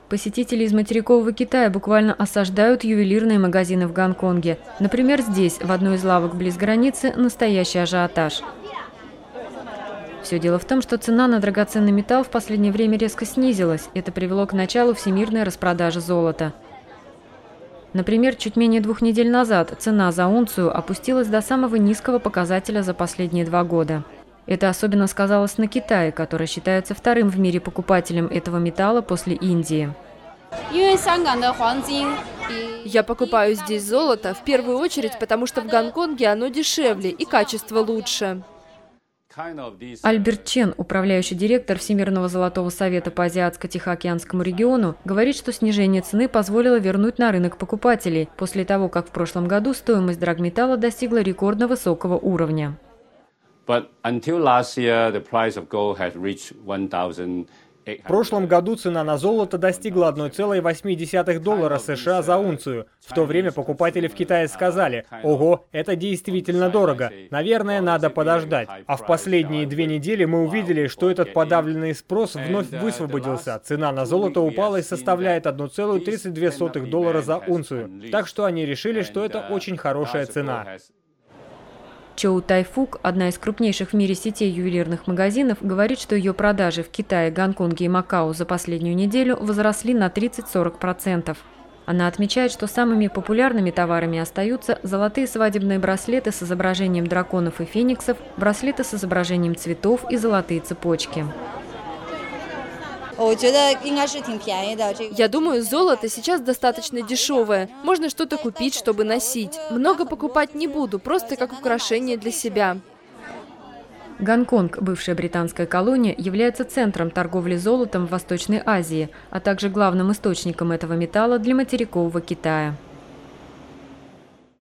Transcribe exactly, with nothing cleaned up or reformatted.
Посетители из материкового Китая буквально осаждают ювелирные магазины в Гонконге. Например, здесь, в одной из лавок близ границы, настоящий ажиотаж. Все дело в том, что цена на драгоценный металл в последнее время резко снизилась. Это привело к началу всемирной распродажи золота. Например, чуть менее двух недель назад цена за унцию опустилась до самого низкого показателя за последние два года. Это особенно сказалось на Китае, который считается вторым в мире покупателем этого металла после Индии. Я покупаю здесь золото в первую очередь, потому что в Гонконге оно дешевле и качество лучше. Альберт Чен, управляющий директор Всемирного золотого совета по Азиатско-Тихоокеанскому региону, говорит, что снижение цены позволило вернуть на рынок покупателей после того, как в прошлом году стоимость драгметалла достигла рекордно высокого уровня. В прошлом году цена на золото достигла одной целой восьми десятых доллара США за унцию. В то время покупатели в Китае сказали: «Ого, это действительно дорого, наверное, надо подождать». А в последние две недели мы увидели, что этот подавленный спрос вновь высвободился. Цена на золото упала и составляет одну целую тридцать две сотых доллара за унцию. Так что они решили, что это очень хорошая цена. Чоу Тайфук, одна из крупнейших в мире сетей ювелирных магазинов, говорит, что ее продажи в Китае, Гонконге и Макао за последнюю неделю возросли на тридцать-сорок процентов. Она отмечает, что самыми популярными товарами остаются золотые свадебные браслеты с изображением драконов и фениксов, браслеты с изображением цветов и золотые цепочки. Я думаю, золото сейчас достаточно дешевое. Можно что-то купить, чтобы носить. Много покупать не буду, просто как украшение для себя. Гонконг, бывшая британская колония, является центром торговли золотом в Восточной Азии, а также главным источником этого металла для материкового Китая.